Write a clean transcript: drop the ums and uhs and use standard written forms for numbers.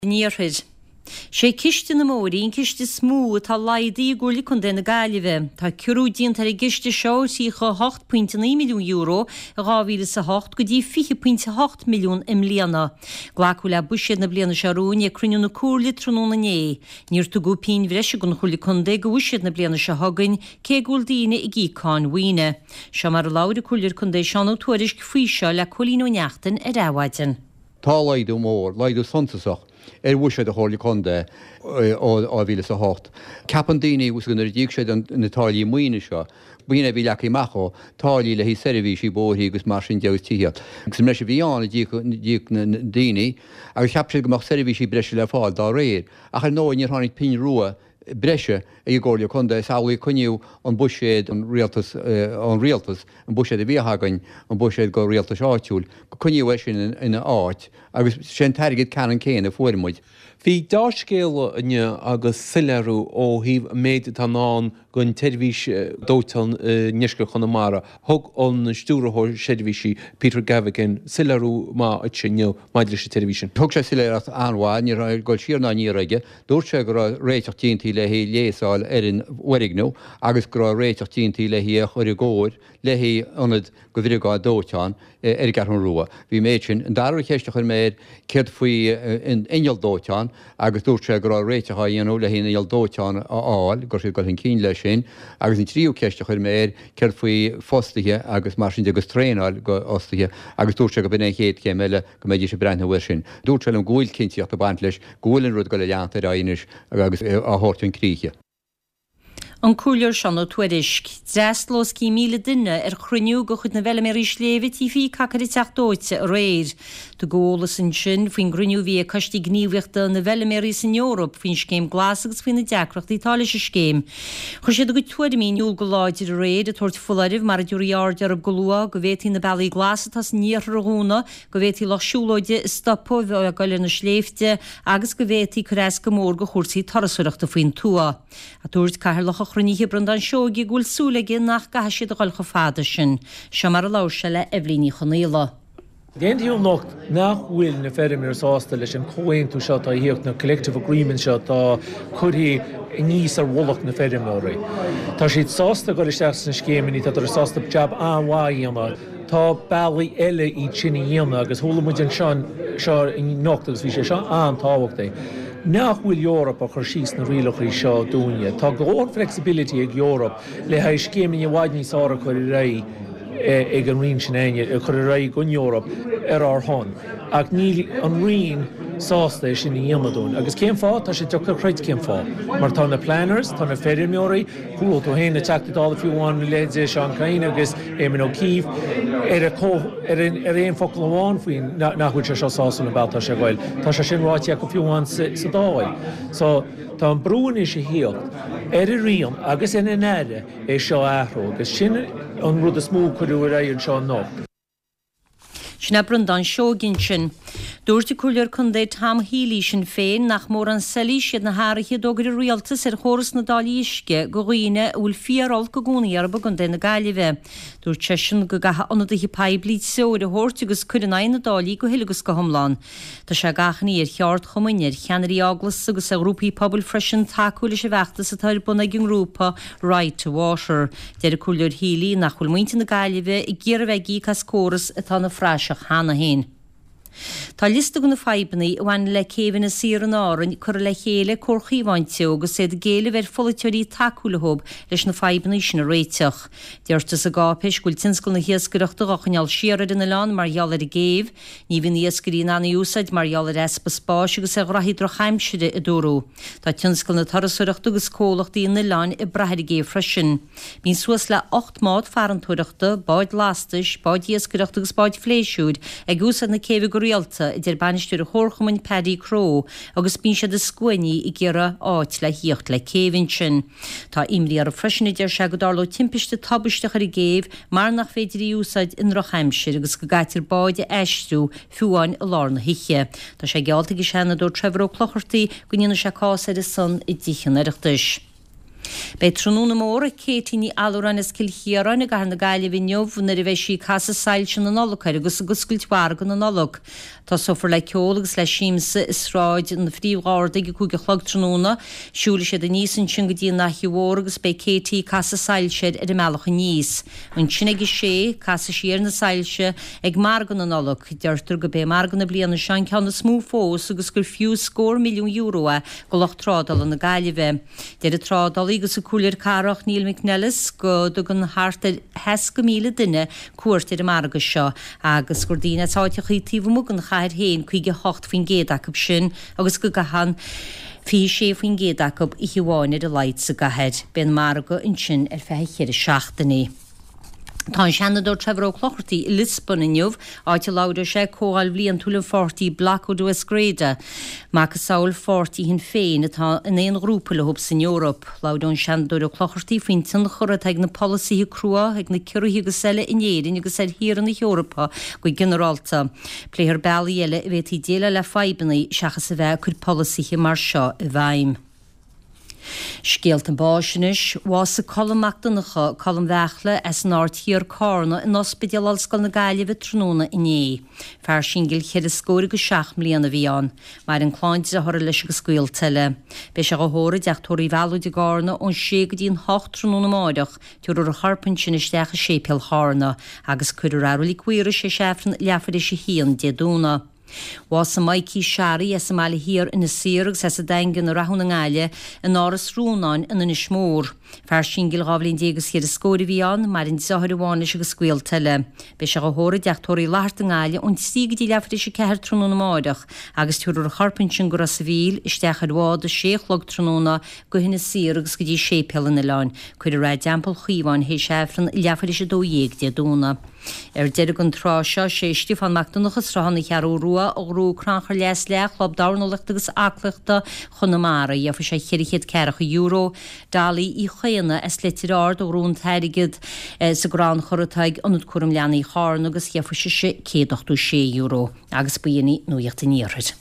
Níorthid. Sé ciste na mórí in ciste smú tá laidaí gúla chun déna gáileh. Tá curúdíon tar giste seoirtí go 8.9 milliún euro a 2008 go dtí 4.8 milliún im líana. Ghlacu le buisiad na bliana searún a cruniú na cúrla tróna né. Níor tú go pín bhreise gon chuúla chundé go bhuisiad na bliana se hagann cé gúil daine i gíáin huine. Se mar láir cúlir chundé seanú tuairis go faoise le cholíú neachtain a ráhaidin. Tá leidú mór, leidú santasach. Bhuiise a hála chunda á bhíle a hácht. Ceapan daoine ús gunnar ddíag sé na táilí muoine seo. Buine bhí lecha macho, táilí le hí servíí bóthaí agus mar sin deag tíad. Gus me se bhíánna díag na daoine, agus cheap sé goach servíí breise le fáil dá réir. A chu nóin ar tháinig pin rua breise i ggóla chunda is álaí cuniú an buisiad an rialtas, an buisiad a bhíthagain, an buisiad go rialtas áitiúil, go cuniú sin ina áit, agus sin teirigid cean céin a fuirmuid. Bhí dáscéal inne agus silearú ó híh méid tan ná gon teirvís dótal neisce chunamara, thug an stúrathir séirvíí Peter Gavigan silearú má itsinne maidir sé televísin. Thug sé sileart anháin ní raibh goil siar ná níige, dúirt sé go réiteachtíonntaí le hí léáil ar an uirignú, agus go réiteachtíonntaí le hí chuir ggóir, le hí anad go bhíá dóteán ar gar an ruaa. Bhí méid sin an dar chéiste chun méid céir faoi in inal dóteán, agus dúirt sé go réiteá dhéanú le hína inal dóteán áil, gur sé go an cí lei sin, agus in tríú ceiste chuir méid ceir faoi fóstathe agus mar sin agus tréáil go ostathe, agus dúirt sé go bina chéad cé meile go méidir sé brethhuiir sin. Dúirt se an gúil cinntíocht a baint leis, gúilinn rud go le leanta aonis agus áthirtún críe. An cúlir seanú tuairisc, dreslós cí míle duine chruniú go chud na bheile mé rísléve tí hí cacar teachtóite a réir. Tu ggólas an sin faoin gruniú bhí costí gníomhachta na bheile mé rí in Europa faoin scéim glas agus faoin na deacracht Itália se scéim. Chu sé go tuair míúil go láidir a réid a tuairt fularibh mar a dúíard ar a golua go bhétí na bailí glasa tas níor aúna, go bhétí lechúlóide stoppo bheith a goile na sléifte agus go bhétí choréis go mór go chósaí tarasúireachta faoin túa. A dúirt cairlacha chroníthe brandan seogi gúil súlaige nach gaisiad a gáilcha fáda sin, se mar a láise le Evelyn Chonéla. Déantíú nocht nach bhfuil na ferrimir sásta leis an cóhaintú seo tá híocht na collective agreement seo tá chuthaí níos ar bhlach na ferrimóirí. Tá siad sásta go isteach san scéimií tá ar sásta jab anhhaíanana, tá bailí eile í tsinna dhéanana agus thula muid an seán seo in nocht agus bhí sé seo antáhachtta. Nach bhfuil Europa chur síos na rialachí seo dúine. Tá glór flexibility ag Europa le ha scéimií bhhaid níos ára chuir ré ag an rion sin aine chuir ré gon Europa ar thon. Ach níl an rion sásta sin na dhéanadún. Agus céim fá tá sé tucha chreid céim fá. Mar tá na planners, tá na ferrimóirí, chuúil tú héna teachtadála fiúháin leid é Seán Cain agus Éamon O'Keefe ar éon focail amháin faoin nachhuiil se seo sásan na bailtá sé ghail. Tá sé sin ráite go fiúháin sa dáil. So tá an brúin is sé híocht ar a rion agus ina neire é seo athró, agus sin an rud a smú chuú ar an seo nó. Sinna brandan seogin sin. Dúirte cúlir chundé tam hílí sin féin nach mór an selí siad na háirithe dógur rialtas ar chóras na dálíisce go ghuiine bhfuil fiarol go gúnaíarba gon déna gáileh. Dúirt sé sin go gatha anada hi pebliid seoir a hort agus chuir an na dálí go hilagus go thomláin. Tá sé gachanní ar cheart chomuinir cheanirí aglas agus a grúpaí pobl freisin takeúla sé bheachtas a tar buna gin grúpa Right to Water. Deir cúlir hílí nach chfuil muinte na gáileh i ggéar bheití cas córas atá na freiseach hána héin. Tá lista go na feibannaí bhain le céhanna sír an áran chur le chéile córchaíhainte agus sé géile bhar foliteorí takeúlathób leis na feibannaí sin na réiteach. Deirtas a gápéis gúil tinscoil na hiascareachta gachanneall siarad ina lán mar heall ar a géibh, ní bhíon hiascarí na úsáid mar heall ar espa spáis agus a raithí drochaimside i dúró. Tá tinscoil na tarasúireachta agus cólachtaí na lán i brathir géibh freisin. Bhín suas le 8 mád fearantúireachta, báid lastais, báid hiascareachta agus báid fléisiúd ag úsad na céimh rialta idir banisteúr a chórchamuin Paddy Crow agus bín sé de scuinní i ggéire áit le híocht le céhann sin. Tá imrí ar a freisin idir se go dárló timpiste tabbaisteach ar a géibh mar nach féidir úsáid in Rochaimsir agus go gaitir báide eistrú fiúáin a lár na hiiche. Tá sé gealta go sena dó Trevor O'Clougherty go níana se cása ar a san i ddíchan aireachtais. Bei trúna móra cétíní alúran is cilchéarán a gar na gaiile bhíneomh na a bheith sí casa sail sin na nolocair agus a guscailtmhar na nolog. Tá sofar le ceolagus le síimsa is ráid na phríomháirdaigh go cúige chlog trúna, siúla sé a níos an sin go dtíon nach hiúóragus bei cétí casa sailseid ar mealacha níos. An sinna sé casa siar na sailse ag margan na nolog, deirtar go bé margan na bliana sean ceann na smú fós agus gur fiú scór milliún euro go lech trádal na gaiile bheith. Deir a trádal agus a cúlir carach Neil McNellis go do gan harta hes go míle duine cuairt ar margus seo agus gur dtíine táiteach í tíomh mú an chair héin chuige 8 faoin géadach sin agus go gahan fi sé faoin géadach i hiúháin ar a leid sa gahead ben marga in sin ar feicheir seachtaí. Tá seanador Trevor O'Clougherty i Lisbon inniuh áite láidir sé cóáil bblion túla 40 Black O'Duas Gréide, mac saoil 40 hin féin atá in éon grúpa le hubs in Europa. Láidún seanador O'Clougherty faoin tin chorad ag na policy crua ag na ciruí go selle inéirin agus sé hir in Europa go generalta. Pléir bailí eile bheit í déile le feibannaí seachas a bheith chur policy mar seo i bhaim. Scéalt an báisinis, was a colmachtannacha colm bhechla as an áirtíar cárna in ospidalscoil na gaiile bh tróna iné. Fear sin gil chead a scóir go 6 mbliana bhí an, mar an cláinte a thora leis go scuil tuile. Bei se go thóra deachtóirí bhealú de gána ón sé go dtíon 8 tróna máideach túr a harpan sin isteach a sépéal hána, agus chuidir arúlí cuiire sé séfran leafar sé híon de dúna. Was a Mikey Shari as a mali hir in a sirgs as a dengen a rahun an aile an áras rúnain in an ismór. Fer sin gil gaflín dégus hir a scóri bhí an, mar in zahar bháin is a scuil tuile. Bei se go hóra deachtóirí láart an aile ón stíg dí lefri sé ceir trúna máideach, agus túr a charpin sin gur a savíl isteach a bhád a séchlog trúna go hinna sirgs go dí sépel in a láin, chuir a ra deampel chuíháin hé séfran lefri sé dóéag de dúna. Deir an trá seo sé Stefan McDonachas ráhanna chearú rua ó rú cránchar leis leach lob darnalacht agus aclaachta chunamara iafa sé cheirichéad cearacha euro dalí í chéanna is letirard ó rún teirigid sa grán chorataig anúd cuam leannaí chárn agus iafa sé €186 agus buíoní nuíochtta níorid.